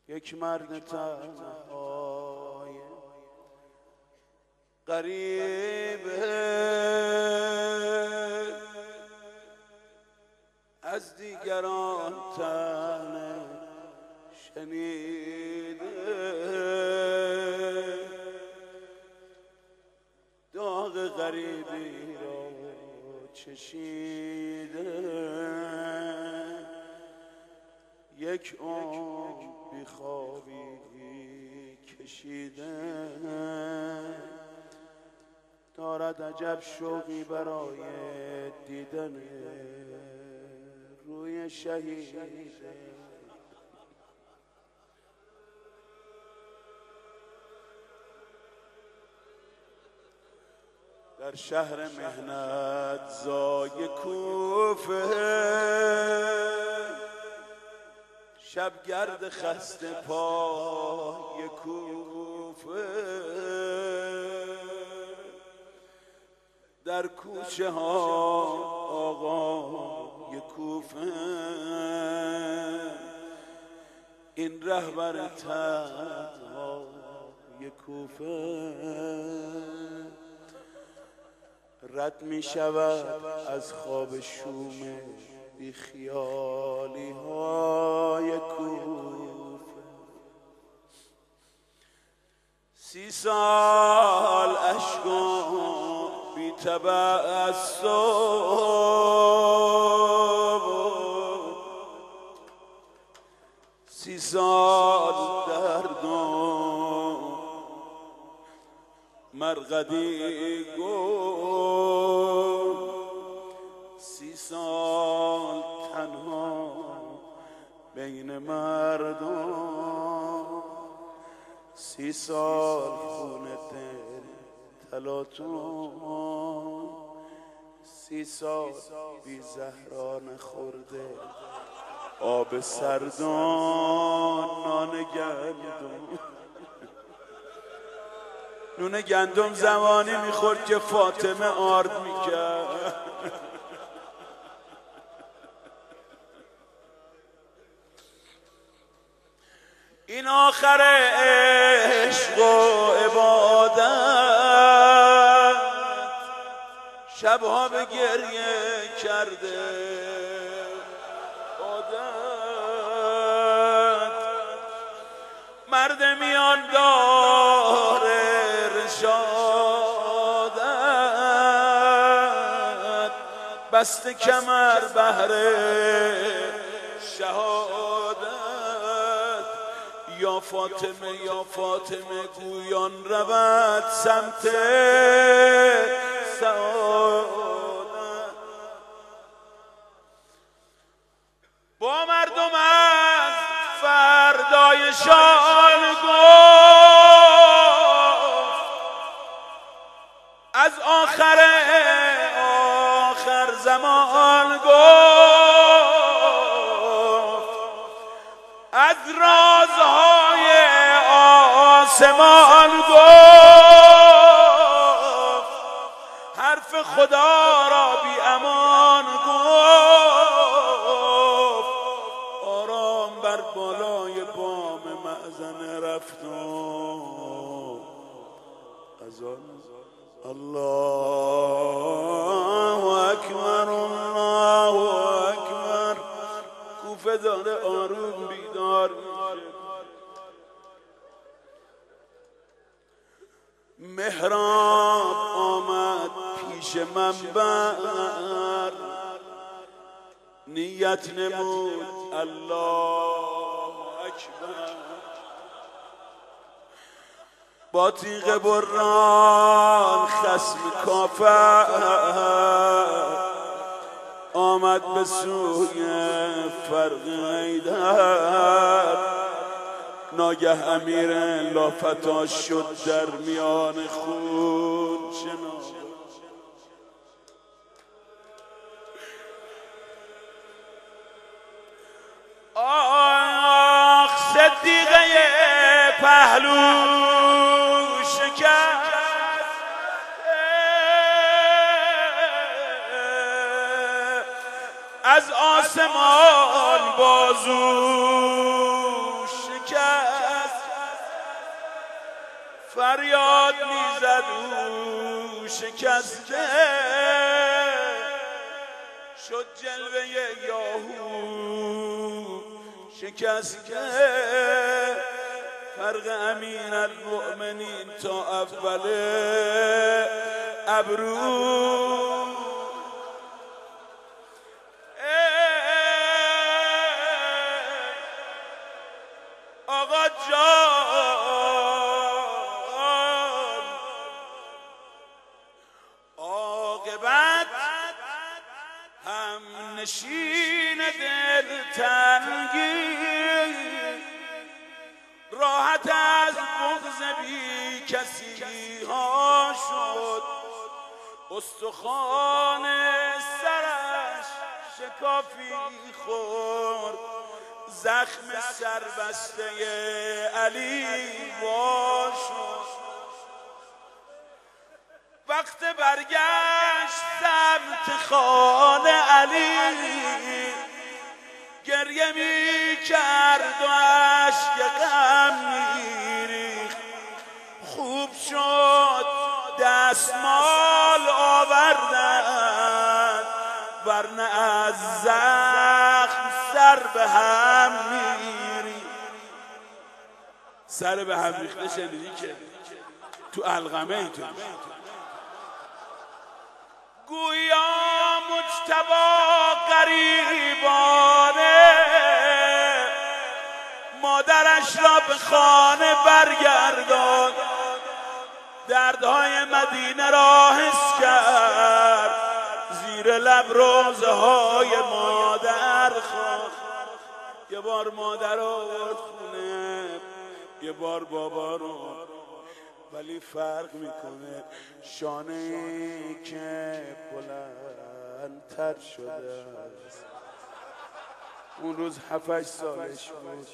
یک مرد تنهای غریبه از دیگران تنه شنیده، داغ غریبی را چشیده، یک عمر بیخوابی کشیده، دارد عجب شوقی برای دیدن روی شهیده. در شهر مهنت زای کوفه، شبگرد خسته پای کوفه، در کوچه ها آقای کوفه، این رهبر تنهای کوفه رد می شود از خواب شوم بی خیالی های کوفه. 30 سال اشکم بی تبسم، 30 سال دردم مرقدی گل، 30 سال تنها بین مردم، 30 سال خون دل تلاطم، 30 سال بی زهرا نخورده آب سردان، نان گندم نون گندم زمانی میخورد که فاطمه آرد میکرد. این آخر عشق و عبادت، شبها به گریه کرده عادت، مرد میان داره رشادت، بسته کمر بهره شهادت. یا فاطمه یا فاطمه گویان رود سمت سعادت. با مردم از فردایشان گفت، از آخر زمان گفت، از رازهای آسمان گفت، حرف خدا را بی امان گفت. آرام بر بالای بام مأذنه رفتم، از آن الله اکبر الله اکبر، کوفه داره آروم بیدار میشه. مهراب آمد پیش منبر، نیت نمود الله اکبر، با تیغ بران خصم کافر آمد به سوی فرق حیدر. ناگه امیر لافتا شد در میان خون شنا، آخ صدیقه پهلو شکست، از آسمان بازو شکست. فریاد میزد او شکسته، شد جلوه یاهو شکسته. فرق امین المؤمنین تا اول ابرو، آقا جان عاقبت هم نشین دلتنگی، راحت از بغض بی کسی ها شد، استخوان سرش شکافی خورد، زخم سربسته علی وا شد. وقت برگشت سمت خانه علی، گریه می کرد و اشک غم می ریخت. خوب شد دستمال آوردن، ورنه از زخم سر به هم میری. سر به هم ریخته شنیدی که تو علقمه اینطور گویا مجتبی غریبانه، مادرش را به خانه برگردان، دردهای مدینه را حس کرد، زیر لب روزه های مادر خواست. یه بار مادر آورد خونه، یه بار بابا رو، ولی فرق میکنه شانه‌ای که بلندتر شده است. اون روز 7-8 سالش بود.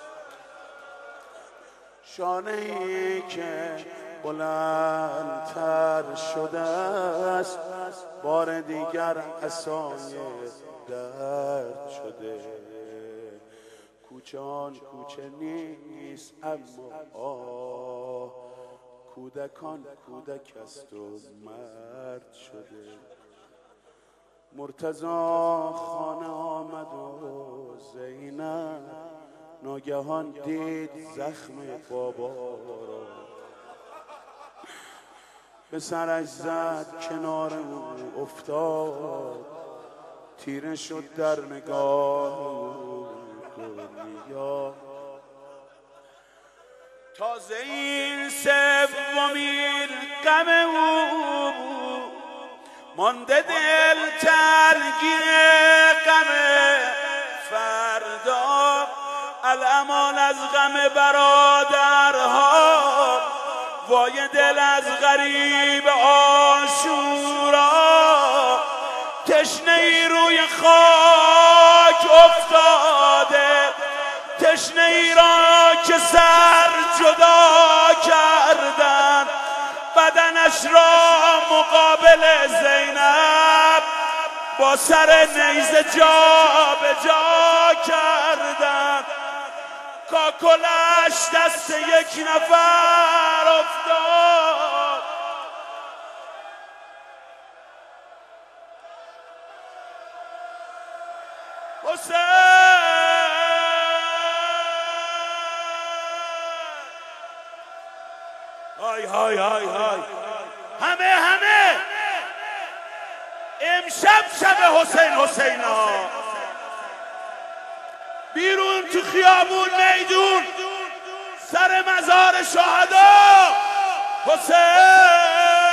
شانه‌ای که بلندتر شده است، بار دیگر عصای درد شده. کوچه آن کوچه نیست اما کودکان کودک است و مرد شده. مرتضی خانه آمد و زینب ناگهان دید زخم بابا را، به سرش زد، کنار او افتاد، تیره شد در نگاه دنیا. تازه این سومین غم او مانده دل ترگیر غم فردا. الامان از غم برادرها، وای دل از غریب عاشورا. تشنه ای روی خاک افتاده، تشنه ای را که سر جدا کردن، بدنش را مقابل زینب با سر نیزه جا به جا کردن. کاکلش دست یک نفر افتاد. حسین های های های های، همه امشب شب حسینا، بیرون تو خیابون میدون سر مزار شهدا. حسین